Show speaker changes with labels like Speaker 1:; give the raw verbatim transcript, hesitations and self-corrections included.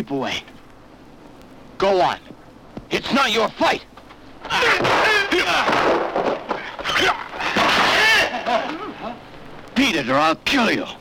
Speaker 1: keep away. Go on. It's not your fight. Beat it or I'll kill you.